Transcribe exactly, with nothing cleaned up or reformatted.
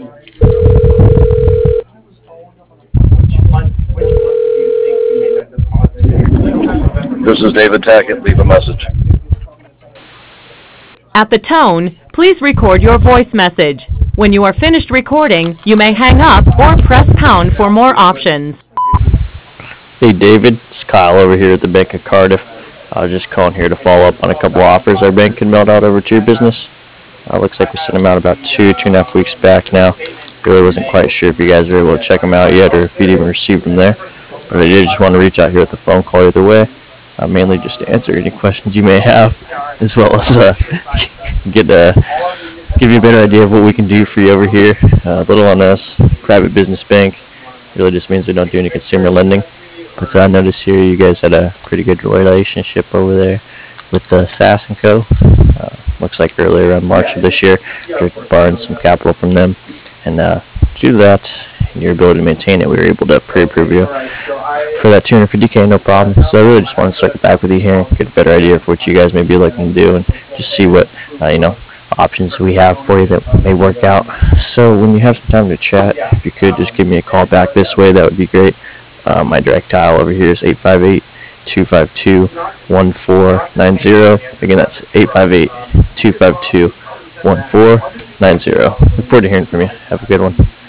This is David Tackett. Leave a message. At the tone, please record your voice message. When you are finished recording, you may hang up or press pound for more options. Hey David, it's Kyle over here at the Bank of Cardiff. I was just calling here to follow up on a couple offers our bank can mail out over to your business. Uh, looks like we sent them out about two, two and a half weeks back now. Really wasn't quite sure if you guys were able to check them out yet or if you'd even received them there. But I did just want to reach out here with a phone call either way. Uh, mainly just to answer any questions you may have, as well as uh, get uh, give you a better idea of what we can do for you over here. Uh, little on us, private business bank. Really just means we don't do any consumer lending. But I noticed here you guys had a pretty good relationship over there with uh, Sass and Co. Uh, looks like earlier in March of this year, you're borrowing some capital from them. And uh, due to that and your ability to maintain it, we were able to pre-approve you for that two hundred fifty K, no problem. So I really just want to circle back with you here and get a better idea of what you guys may be looking to do and just see what, uh, you know, options we have for you that may work out. So when you have some time to chat, if you could just give me a call back this way, that would be great. Uh, my direct dial over here is eight five eight, two five two, one four nine zero. Again, that's eight five eight, two five two, one four nine zero. Look forward to hearing from you. Have a good one.